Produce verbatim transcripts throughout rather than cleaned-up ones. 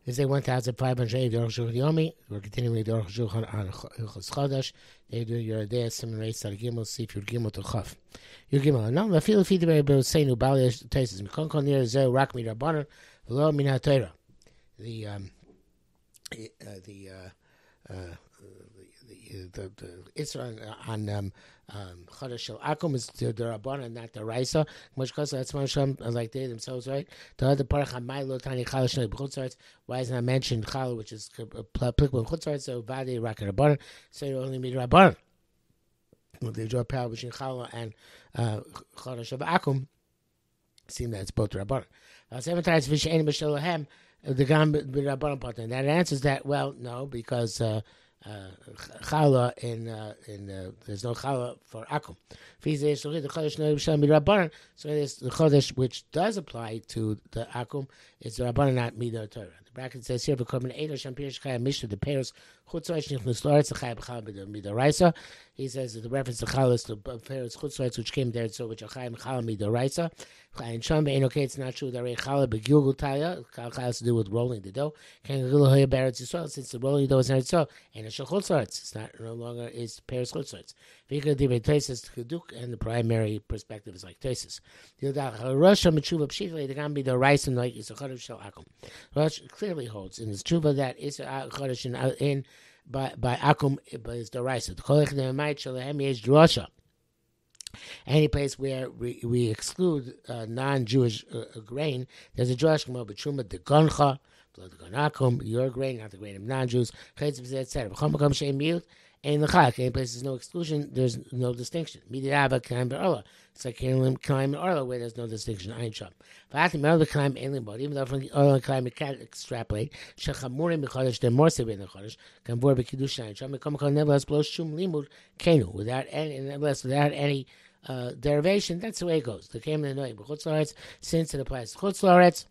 Is a one thousand five hundred eighty Aruch Shulchan Yomi. We're continuing the Aruch Shulchan on Hilchos Chodesh. They do your day Simon Reis Sar Gimel Sif Yud Gimel to Chaf. Yud Gimel. Now, the feel feed the very bill saying Ubali Taisis. Mikon Kon near Zer Rak Mi Rabbanon V'lo Min HaTorah. The um uh, the uh uh the the, the Israel on um um Chodesh Shel Akum is the Rabbanon, not the Raisa. Much closer, that's one Shem like they themselves, right? The other part of Lo Tani Chala Shnei B'Chutzarts. Why is not mentioned Chala, which is applicable in Chutzarts? So Vadi Rak Rabbanon. So you only meet Rabbanon. They draw a parallel between Chala and uh, Chodesh Shel Akum. Seem that it's both Rabbanon. Seven times Vishayin B'Shelahem. The Gam B'Rabbanon part. And that answers that. Well, no, because. Uh, Uh, chala in uh, in uh, there's no chala for akum. So there's the chodesh which does apply to the akum is the rabbanon, not midah Torah. The bracket says here becoming eidah shampirish chayim mishra the pairs chutzos nichnus loretz the chayim chala midah raisa. He says that the reference to chala is the pairs chutzos which came there, so which are chayim chala midah raisa. And sham bein okay, it's not true that chala begilgul taya. Chala has to do with rolling the dough. Can gilgul hoya beretz yisrael, since the rolling dough is not so and it's chutzos. It's not no longer is pairs chutzos. V'ikad divrei Tosfos keduk, and the primary perspective is like Tosfos. The Rosh Mitzvah Pshita the Gam be the rice and like is a chodesh shel akum. Rosh clearly holds in his tshuva that is a chodesh in, in by by akum, but it's the rice. The kolech ne'emayit shelahem yesh drosha. Any place where we, we exclude uh, non-Jewish uh, grain, there's a drush k'mo b'truma de goncha, blood de gonakum, your grain, not the grain of non-Jews. Chetz b'zeh et cetera. B'chol makom she'em miyut. In the chak, any place there's no exclusion, there's no distinction. Midirava kaim be'orla. It's like kaim and orla where there's no distinction. Ayin sham. V'atim be'orla kaim ein limbo. Even though from orla and kaim you can't extrapolate. Shechamurim b'chodesh, they're more severe than chodesh. Kamvor b'kiddush ayin sham. Mekom kol nevertheless blows shum limud kenu. Without any, nevertheless without any uh, derivation, that's the way it goes. The kaim and anoim b'chutz la'aretz, since it applies to chutz la'aretz.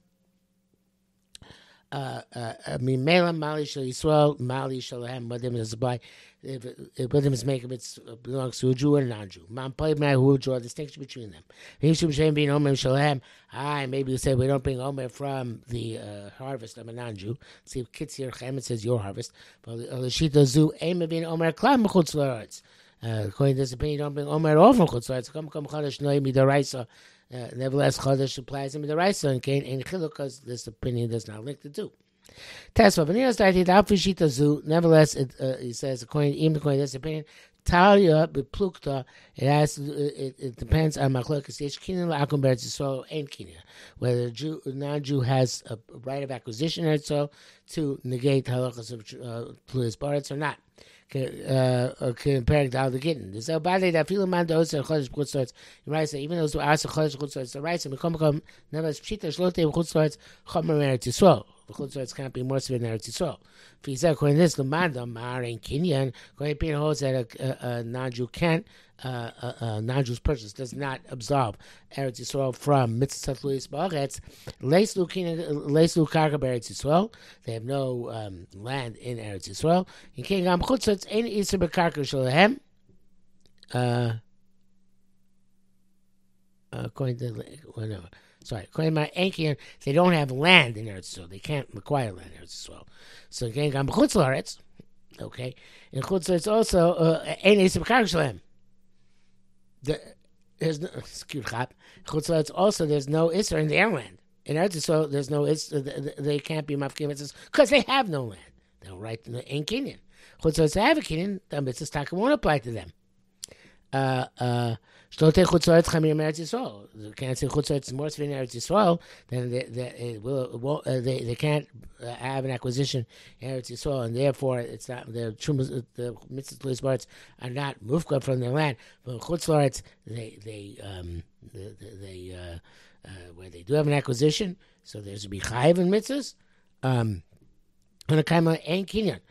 Mimela Mali Shel Yisrael Mali Shalahem Wadim is apply. If Wadim is make it belongs to a Jew and a non-Jew. Man play man who will draw a distinction between them. He should be being Omer Shalahem. Ah, maybe you say we don't bring Omer from the uh, harvest of a non-Jew. See if Kitzir Chem it says your harvest. But Lashita Zu aim of being Omer Klam Chutz La'aretz. According to this opinion, you don't bring Omer off from Chutz La'aretz. Come come Chodesh Noy Midaraisa. Uh, nevertheless, Chodesh applies in the Raisa and Cain and Chiluk, because this opinion does not link the two. Tesva, nevertheless, it, uh, he says, according even according to this opinion, Talia beplukta, it has it, it depends on Machlokas Yesh Kinyan la'akum beretz Yisrael and Kinyan, whether a Jew, a non-Jew has a right of acquisition or so to negate halachas of Tluis Baretz or not. Uh, comparing to how the Gittin. So badly that feeling man those are chodesh chutzlords. You might say even those who ask chodesh chutzlords, the rights and become become never pshita shlote chutzlords chomer eretz Yisrael. The chutzlords can't be more severe than eretz Yisrael. If he said according to this, the man the mar and kinyan, according to holds that a, a, a non-Jew can't. Uh, uh, uh, non-Jew's purchase does not absolve Eretz Yisrael from mitzvah tluis ba'aretz. Leislu leislu karka be'Eretz Yisrael. They have no um, land in Eretz Yisrael. In King Gam Chutzotz ein iser bekarka shalahem. According to well, no, sorry, according to my Ankian, they don't have land in Eretz Yisrael. They can't acquire land in Eretz Yisrael. So King Gam Chutzlaretz, okay, in Chutzotz also ein iser bekarka shalahem. The, there's no excuse Chutzlords also there's no Isser in their land. In Eretz Yisrael there's no Isser, they can't be mafkim mitzvahs because they have no land. They don't write in Kinyan. Chutzlords have a Kinyan, the mitzvahs taka won't apply to them. Uh uh Shlote Chutzlords chamir Eretz Yisrael. They can't say Chutzlords more severe in Eretz Yisrael, then they they it will, it will uh, they they can't uh, have an acquisition in Eretz Yisrael, and therefore it's not the trumas the mitzvahs Lizbards are not mufka from their land. But Chutzlords they they um they, they uh, uh, where they do have an acquisition, so there's a be chayiv in mitzvahs. Um, on a kaima and kinyan.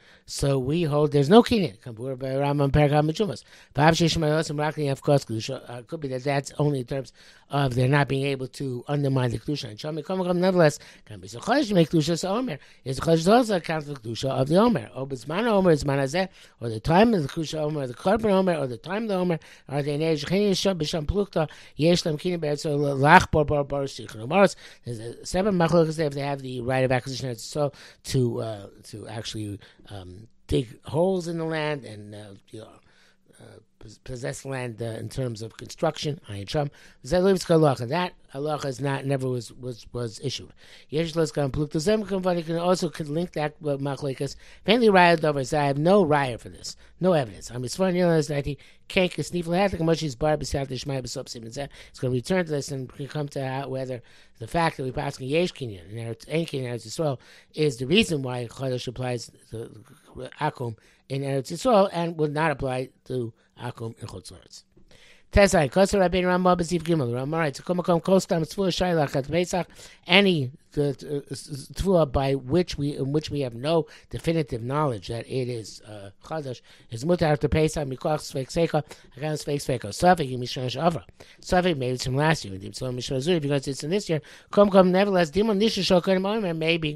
So we hold there's no kinyan. Kabur by Rambam Perkam Mechumas. Vav Shishmayos and Rakli of course Kedusha. Could be that that's only in terms of they're not being able to undermine the Kedusha. And Shami Kamakam nevertheless can be so Chodesh to make Kedusha so Omer. Is Chodesh also account for the Kedusha of the Omer. Or Bisman Omer is Manazeh, or the time of the Kedusha Omer, or the Korban Omer, or the time of the Omer, are they Neij Chinin Shab Bisham Plukta, Yesh Lam Kinyan Be'etz, so Lach Bar Bar Bar Shichin Omaros. There's a seven machlokas if they have the right of acquisition so to uh, to actually um, dig holes in the land and uh, you know, uh, possess land uh, in terms of construction. Ayin Sham. That halacha is not never was was was issued. Yesh Leskan Plukta Zem Kamvani can also could link that with machlokas. Mainly raya dovers. I have no raya for this, no evidence. I'm Yisrael Yonas that he can't snifle hat like much as bar besat the shmai besop simin. It's going to return to this and come to out whether the fact that we pass in yesh kinyan and Eretz Kinyan Eretz Yisrael is the reason why Chodesh applies to akum in Eretz Yisrael and would not apply to akum in Chutz La'aretz. Tesai Koser Rabbeinu Rambam B'Ziv Gimel Rambam writes Kumakom Kostam Tzvua Shailach at Pesach any Tzvua by which we in which we have no definitive knowledge that it is uh, Chodesh is mutar after Pesach Mikoach Sveik Seika again Sveik Sveika Safik Mishon Shavra Safik maybe it's from last year so Mishon Zuri because it's in this year Kom Kom nevertheless Dimon Nisha Shokan Omer maybe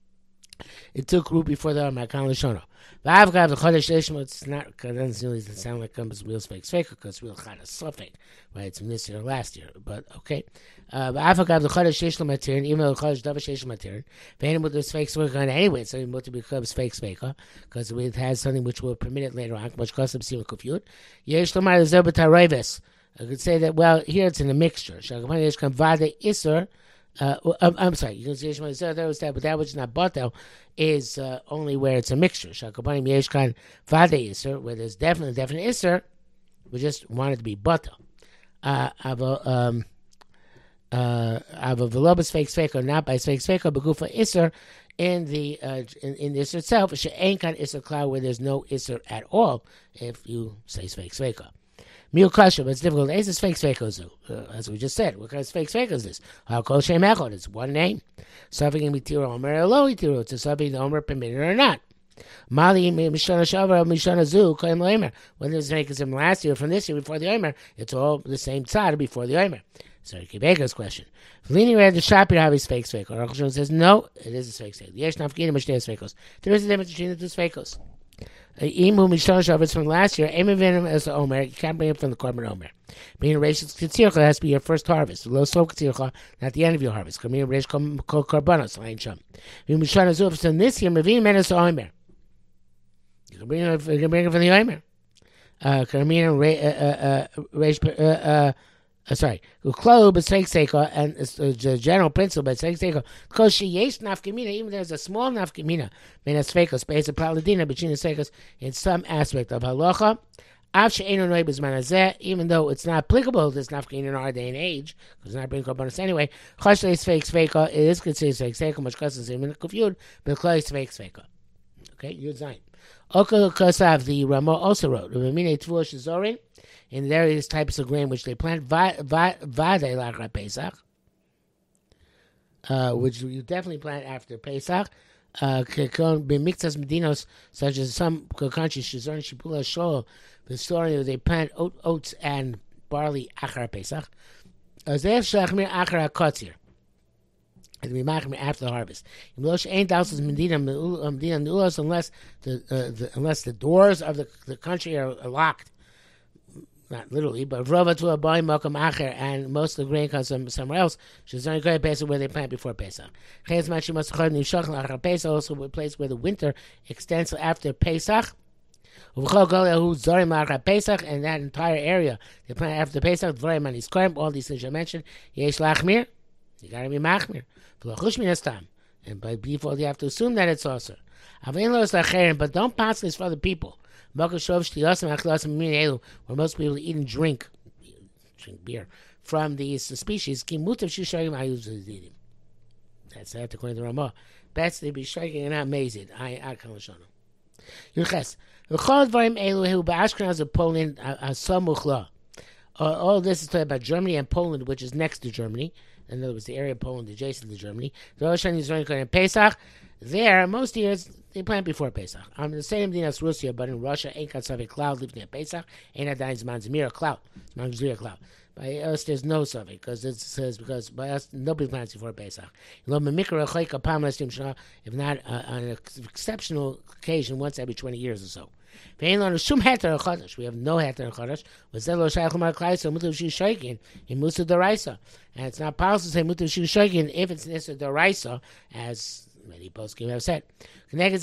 it took root before the Makan Lishono. Va'av gav the Chodesh Lishma. It's not. It doesn't really sound like comes real fake fake because real chad is suffix, right? It's from this year or last year, but okay. Va'av gav the Chodesh Lishma material, even though the Chodesh Davash Lishma material. Ve'enim with this fake work on anyway. So it to becomes fake fake because it has something which will permit it later on. Which causes some confused. Yesh Lamar Zerbet Hareves. I could say that. Well, here it's in a mixture. Shagapani Yesh Kamvade Isser. Uh, I'm, I'm sorry, you can see Yishmael there was that, but that which is not batel is uh, only where it's a mixture. Shakabanim Yeshkan Vade Isser, where there's definitely definite Isser, we just want it to be batel. Uh, um, uh, Ava Velobas fake fake not by fake fake Begufa Isser in the uh, in, in the Isser itself. She ain't got Isser cloud where there's no Isser at all. If you say fake fake. Mil kasha, but it's difficult. Ace is fake fakeozu, uh, as we just said. What kind of fake fake is this? How called shem echod? It's one name. Something can be tiro omer or lo tiro. It's something the omer permitted or not. Mali mishana shavra mishana zu koim omer. When there's makers from last year, from this year before the omer, it's all the same tzad before the omer. Sorry, Kibega's question. Lini read the shapir have his fake fake. Or Akhshon says no, it is a fake fake. Yesh nafkina mishneis fakos. There is a difference between the two fakos. Imu Mishon Shabbos from last year, Emivinim as the Omer, you can't bring it from the Korban Omer. Being a Reish Ketzircha has to be your first harvest. Low slow Ketzircha, not the end of your harvest. Come here, Reish Kol Korbanos, Lain Sham. Imu Mishon Azuf, so this year, Mevin Menes Omer. You can bring it, you can bring it from the Omer. Uh, Karmina Reish, uh, uh, Uh, sorry, Uklo b'seik seika, and it's uh, the general principle b'seik seika. Because she yesh nafkamina, even there's a small nafkamina, menas feikos, space of paladina between the seikos in some aspect of halacha. Av she'enu noy b'zman hazeh, even though it's not applicable to this nafkamina in our day and age, because it's not bringing korbanos anyway. Chosh leis feik feika, it is considered feik feika, much causes him in kufyud, but close feik feika. Okay, Yud Zayin. Oka Kosav, the Rama also wrote, Ramine Tvua Shazorin, in various types of grain which they plant, Vade Lachra Pesach, uh, which you definitely plant after Pesach, uh, B'miktas Medinos, such as some countries, Shazorin Shipula Shol, the story of they plant oats and barley Achar Pesach, Azef Shlachmir Achar Kotzir. And we make after the harvest. Unless the uh, the unless the doors of the, the country are locked, not literally, but rova to a boy malcolm acher, and most of the grain comes from somewhere else. She's only going to Pesach where they plant before Pesach. Also a place where the winter extends after Pesach. And that entire area they plant after Pesach. All these things I mentioned. Yesh lachmir. You got to be machmir. And by default, you have to assume that it's also. But don't pass this for other people. Where most people eat and drink, drink beer from these species. That's that according to Ramah. Best they be striking and not mazed. I I can't show them. Yurches. All this is talking about Germany and Poland, which is next to Germany. In other words, the area of Poland adjacent to Germany. The Rosh Hashanah is running in Pesach. There, most years, they plant before Pesach. I'm the same thing as Russia, but in Russia, ain't got suffix cloud living at Pesach. Ain't that Zman Zemira cloud. Zman Zemira cloud. By us, there's no suffix because it says because by us nobody plants before Pesach. If not uh, on an exceptional occasion, once every twenty years or so. We have no heter chodesh. Was that lo shaykh umar klaisa mutav shu shaykin in musa deraisa, and it's not possible to say mutav shu shaykin if it's nisa deraisa, as many poskim have said. But on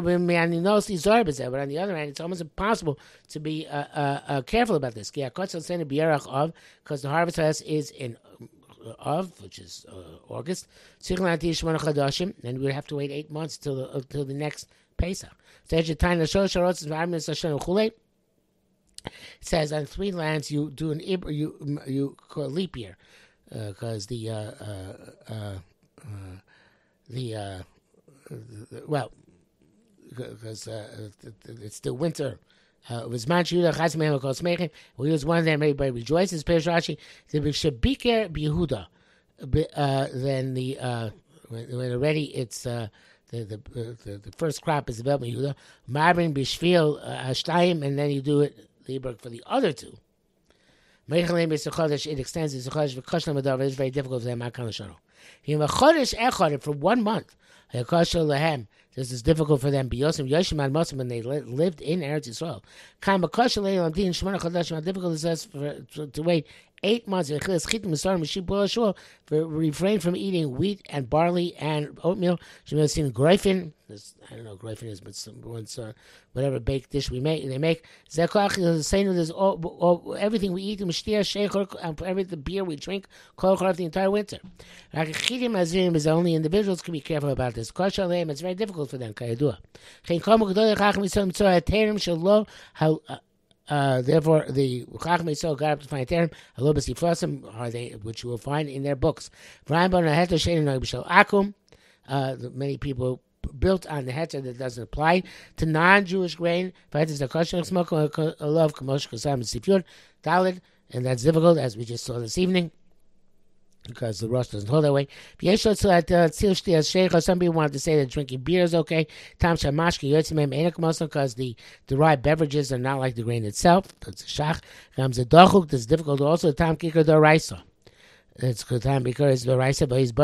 the other hand, it's almost impossible to be uh, uh, uh, careful about this. Because the harvest fest is in Av, which is uh, August. And we would have to wait eight months till the, uh, till the next Pesach. It says on three lands you do an you you call leap year because uh, the uh, uh, uh, uh, the uh, well because uh, it's still winter. Uh, it was Manchuda Chazmei Makol Smechin. We use one of them. Everybody rejoices. Perish Rashi. The Shabiker Behuda. Uh, then the uh, when, when already it's uh, the the, uh, the the first crop is developed in Yehuda. Marbin Bishvil Hashtayim, and then you do it Lieberg for the other two. It extends the chodesh. V'koshlam is very difficult for them. You have a chodesh echad for one month. This is difficult for them. Biyosim Yoshim and Mosim when they lived in Eretz Yisrael. Kam b'koshel leil amdin shmona chodesh. How difficult it is for to, to wait eight months. For refrain from eating wheat and barley and oatmeal. She may have seen greifen. I don't know what greifen is, but some, once, uh, whatever baked dish we make, they make. There's all, all, everything we eat, every the beer we drink, the entire winter. Is only individuals can be careful about this. It's very difficult for them. Uh, therefore, the Chachmei Yisrael got up to find term halobas yifrasim are they, which you will find in their books. Uh, many people built on the heter that doesn't apply to non-Jewish grain. And that's difficult, as we just saw this evening, because the Rosh doesn't hold that way. Some people want to say that drinking beer is okay. Because the derived beverages are not like the grain itself. That's a shach. That's difficult also. Tam kikar doraisa. It's good time because the raisa, but he's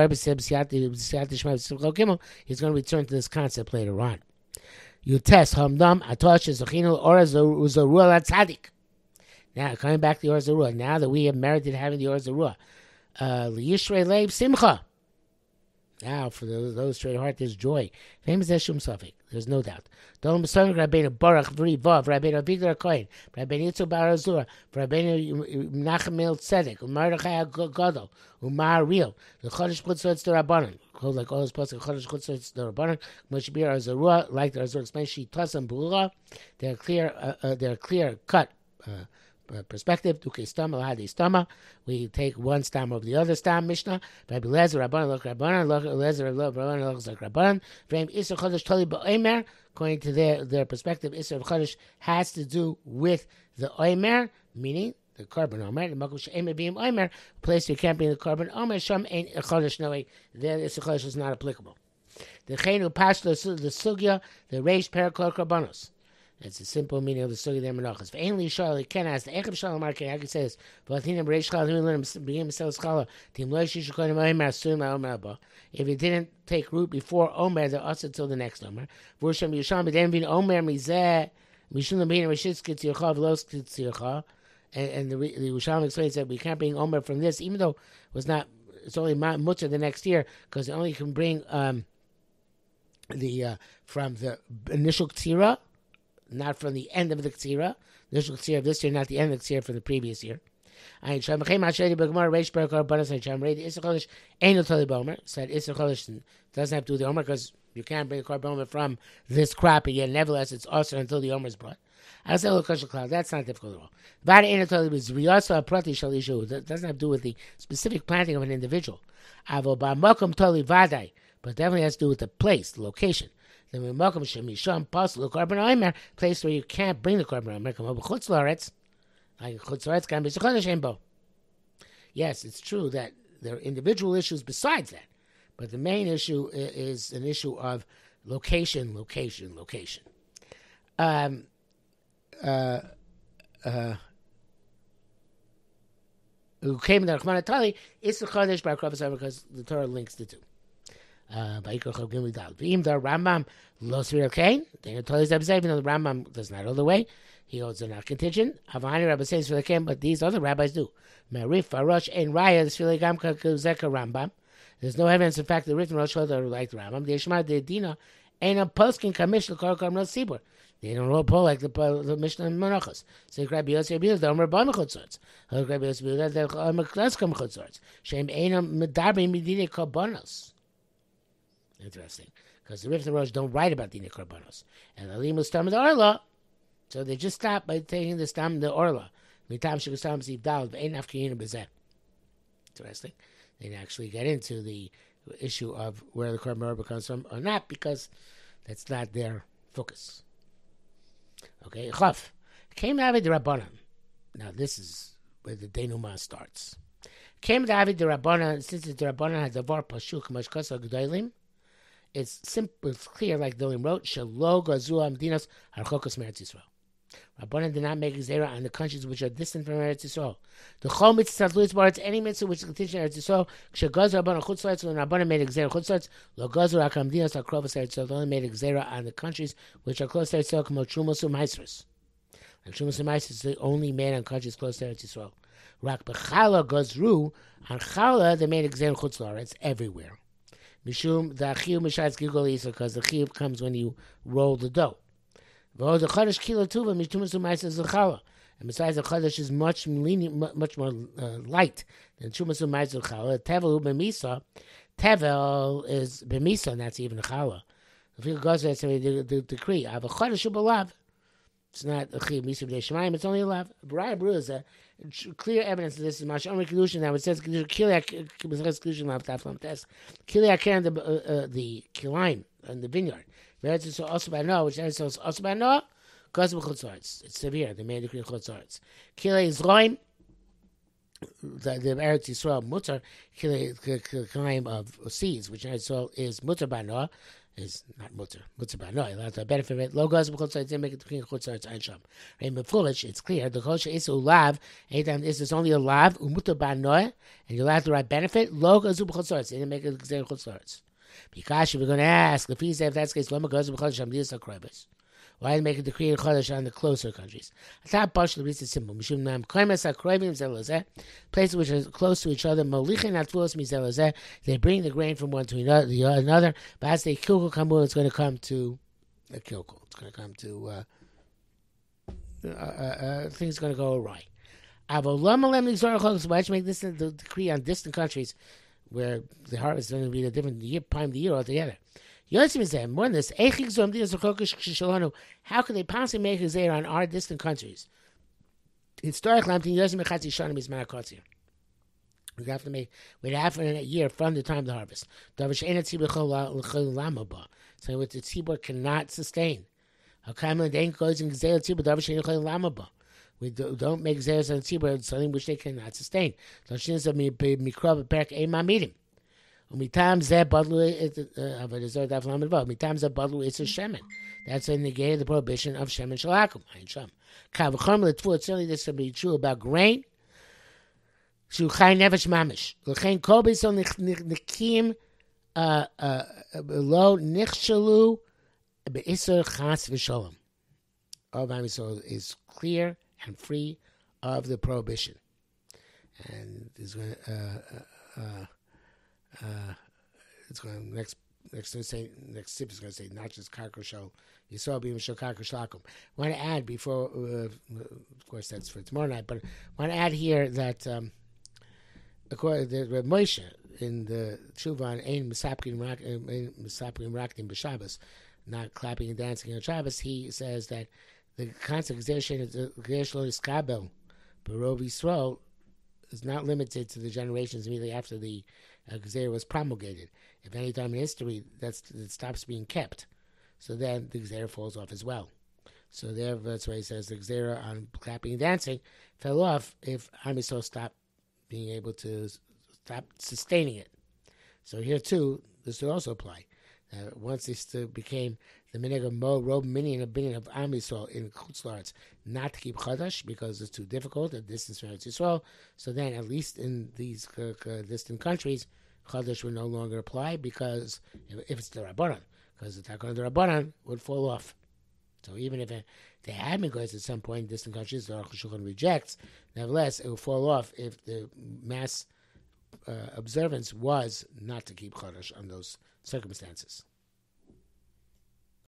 he's going to return to this concept later on. You test hamdam atosh zechinu or zarua latzadik. Now coming back to the or zarua. Now that we have merited having the or zarua. Uh, Liyishrei Leib Simcha. Now, for those, those straight heart, there's joy. Famous Eshum Safik, there's no doubt. Dolom B'Somik Rabbeinu Baruch V'ri Vav Rabbeinu Avigdor HaKohen Rabbeinu Yitzhak Bar Azura Rabbeinu Menachem El Tzedek U'Mardechai HaGadol U'Ma'ariel the Chodesh Chutzotz the Rabbanon called like all those posted Chodesh Chutzotz the Rabbanon Moshe Bir Azarua like the Azur explains She Tasam B'Ura they're clear uh, uh, they're clear cut uh, Uh, perspective, we take one stam over the other stam. Mishnah, Rabbi Lezer, Rabbanan, Loch Rabbanan, Loch Lezer, Rabbanan, Loch Rabbanan. Frame Isser Chodesh Toli Ba'omer. According to their their perspective, Isser Chodesh has to do with the Omer, meaning the carbon Omer. The Makom She'emer B'im Omer, place you can't be in the carbon Omer. Sham Ein Chodesh. No way, there Isser Chodesh is not applicable. The Chenu Pashto the Sugya, the Reish Perakol Karbanos. That's the simple meaning of the Sugi there Menachas. For ainly Charlie can ask the Echab Shalom Market, I can say this, but Hinam Reish Chal, who learned begin to sell Schala, Tim Loish Shikonim Omer, Sum Omer Abba. If it didn't take root before Omer, they're also till the next Omer. Vusham Yisham, but then being Omer Mizeh, Mishun Bin Rishitskit Tircha, Veloskit Tircha. And the the Yisham explains that we can't bring Omer from this, even though it was not, it's only Mutzah the next year, because it only can bring um, the, uh, from the initial Ktira, not from the end of the Ktsira. The initial Ktsira of this year, not the end of the Ktsira from the previous year. Said Isser Chodesh doesn't have to do the Omer because you can't bring the Korban Omer from this crop, and yet nevertheless it's also until the Omer is brought. I say that's not difficult at all. That doesn't have to do with the specific planting of an individual. But definitely has to do with the place, the location. Then we welcome Shemisham Pasul Korban Omer, place where you can't bring the Korban Omer. Come over Chutz La'aretz, like Chutz La'aretz can be Chodesh Embo. Yes, it's true that there are individual issues besides that, but the main issue is an issue of Location, location, location. Um, uh, uh, who came in the Rahman Atali, it's the Chodesh Bar Kravas because the Torah links the two. Uh, Vayikra Chav Gimli Dal. V'im the Rambam Lo Sviril Kain. The Torah is even though the Rambam does not all the way. He holds a not contingent. Havani Rabbi says Sviril Kain, but these other rabbis do. Merif Farosh and Raya the Sviril Gam Zeka Rambam. There's no evidence, in fact, the written Rosh Chodesh are like the Rambam. The Yeshma the Dina ain't a poskin kamishal Korkam No Sibur. They don't roll pull like the, the Mishnah and Menachos. So Rabbi Yosef Bilal, the Omer Ba Mechutzorts. Rabbi Yosef Bilal, the Omer Klaska Mechutzorts. Shem Einam Medarbe Midine Korbanos. Interesting, because the Rif and Rosh don't write about Dine Korbanos, and the Limus Tam the Orla, so they just stop by taking the Stam the Orla. Mitam Shigustam Ziv Dal Ve'Ein Afkiyinu Bezeh. Interesting. They didn't actually get into the issue of where the Korban Merba comes from or not, because that's not their focus. Okay, Chaf. Came David the Rabbanan. Now this is where the denouement starts. Came David the Rabbanan, since the Rabbanan had the Var Pashuk Mashkasa G'daylim, it's simple, it's clear, like Dolim wrote, Shalo Gazu Amdinas Harchokos Meretz Yisrael. Rabbanan did not make Gezerah on the countries which are distant from Eretz Yisrael. The Chol Mitzvah Tluitz Baretz, any mitzvah which is contingent Eretz Yisrael, Kshagaz Rabbanan Chutzlaitz, when Rabbanan made Gezerah Chutzlaitz, Lo Gazu Rakam Dinas Hakrovas Eretz Yisrael, only made Gezerah on the countries which are close to Eretz Yisrael, Kmo Trumos U'Maisros. And Trumos U'Maisros is the only made on countries close to Eretz Yisrael. Rak Bechala Gazru, on Chala they made Gezerah Chutzlaretz everywhere. Mishum the Achiyuv Mishayz Gilgol Yisrael, because the Chiyuv comes when you roll the dough. And besides, the Chodesh is much lenient, much more uh, light than Chumas U'Maizer Chala. Tevel B'Misa, Tevel is B'Misa, and that's even a Chala. If you go to the decree, I have a Chodesh U'Balav. It's not a Chiv Misa B'Nei Shemayim, it's only a Lav. B'Raya B'Ru is a clear evidence of this. Is Mash Omer Kedushin. Now it says Kiliak Kedushin Lav Taflam Test. Kiliak Karen the uh, the Kilayim in the vineyard. It's also by Noah, which is also by Noah, because of Chutzarts. It's severe. They made a decree of Chutzarts. Kilei Zroim, the the Eretz Yisrael Mutter, Kilei Kilayim of seeds, which Eretz Yisrael is Mutter by Noah, is not Mutter, Mutter by Noah. Allowed to benefit it. Logos of Chutzarts, they make a decree of Chutzarts and Sham. And foolish, it's clear. The Kosher is Ulav, anytime this is only a Lav, Umutter by Noah, and you're allowed to write benefit. Logos of Chutzarts, they didn't make a decree of Chutzarts. Because we're going to ask, if he said if that's the case, Lama goes to Chodesh Amdias HaKroibos. Why make a decree of Chodesh on the closer countries? Atah partially it's simple. Mishum Nam Koimes HaKroibim Zelazeh, places which are close to each other. Molichin Atvuos Mizelazeh, they bring the grain from one to another. But as they kilkul kamu, it's going to come to a kilkul. It's going to come to uh, uh, uh, things going to go awry. Avolam Nizor Chodesh. Why should make this the decree on distant countries, where the harvest is going to be a different year, time of the year altogether? Yosef is there. More than this, how could they possibly make a zera on our distant countries? Historically, I'm thinking Yosef Mechatzi Shanim is Manakotzir. We have to make wait half a year from the time of the harvest. So what the tzibur cannot sustain. We don't make zeros on tzibur something which they cannot sustain. Umitam zeh badlu avodah daf lamed vav. Umitam zeh badlu it's a shemen. That's in negating the prohibition of shemen shalakum. Ayin sham. Kavachom letfu. Certainly this will be true about grain. Shu chay nefesh mamish. L'chein kol b'yisrael nikim lo nichshalu be'isur chas v'sholom. All of Am Yisrael is clear and free of the prohibition. And there's going to. Uh, uh, Uh, it's going to next next to say next tip is going to say not just karko shel yisrael b'im shel karko shlakum. I want to add before, uh, of course that's for tomorrow night, but I want to add here that um, according to Reb Moshe in the Tshuva Ein Misapkim Rakdim B'Shabbos, not clapping and dancing on Shabbos, he says that the concept of Gzeir is Gzeir Shlo Yiskabel B'Rov Yisrael is not limited to the generations immediately after the uh, Gzeira was promulgated. If any time in history that's, it stops being kept, so then the Gzeira falls off as well. So there, that's why he says the Gzeira on clapping and dancing fell off if Am Yisrael stopped being able to stop sustaining it. So here too, this would also apply. Uh, once this uh, became the minhag of Mo, Rob, Minion, opinion of Am Yisrael in Chutz La'aretz not to keep Chadash because it's too difficult, a distance from Eretz Yisrael. So then, at least in these uh, uh, distant countries, Chadash would no longer apply because if, if it's the Rabbanan, because the Takon of the Rabbanan would fall off. So even if it, they had Megos at some point in distant countries, the Aruch HaShulchan rejects, nevertheless, it will fall off if the mass uh, observance was not to keep Chadash on those circumstances.